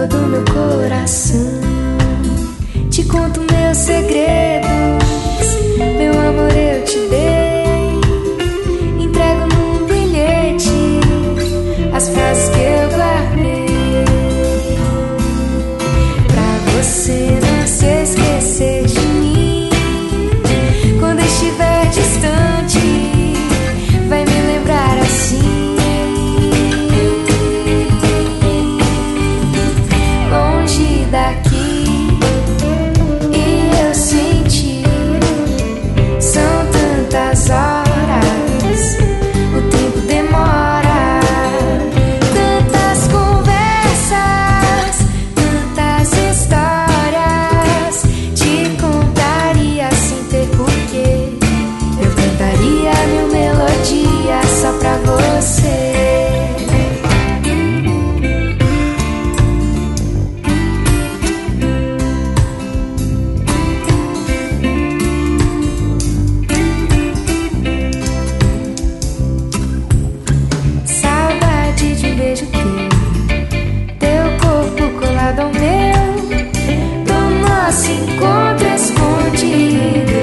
todo meu coração. Te conto meus segredos, meu amor eu te dei. Entrego num bilhete as frases que eu guardei, pra você não se esquecer de mim. Quando estiver distante, vai me lembrar assim. Longe daqui, e eu senti. São tantas horas, o tempo demora. Tantas conversas, tantas histórias. Te contaria sem ter porquê. Eu cantaria mil melodias só pra você. Saudade de um beijo teu corpo colado ao meu, do nosso encontro escondido.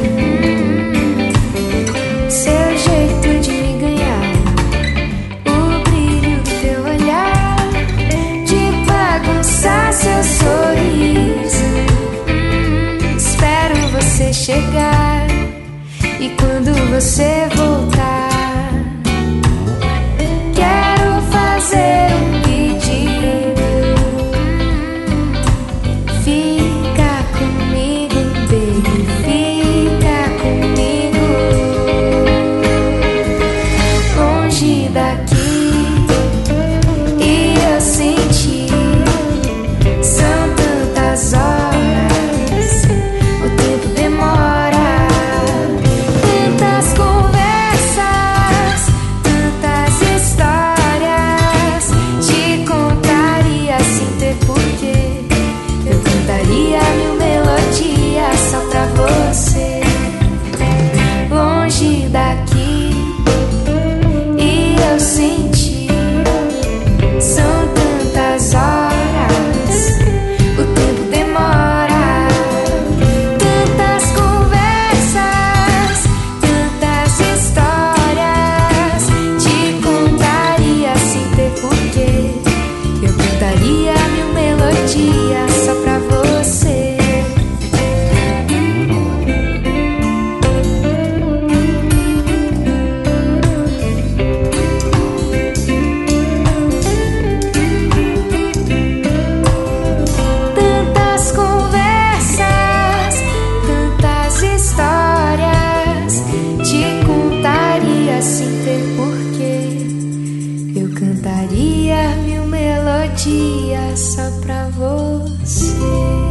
Seu jeito de me ganhar, o brilho do teu olhar, de bagunçar seu sorriso. Espero você chegar, e quando você voltar, quero fazer um pedido. Fica comigo, baby, fica comigo. Longe daqui, e eu senti. São tantas horas, o tempo demora. Tantas conversas, tantas histórias. Te contaria sem ter porquê. Eu cantaria mil melodias só pra você. Longe daqui, e eu senti. São tantas horas, o tempo demora. Tantas conversas, tantas histórias. Te contaria sem ter porquê. Eu cantaria mil melodias só pra você. Tantas conversas, tantas histórias. Te contaria sem ter porquê. Eu cantaria mil melodias só pra você.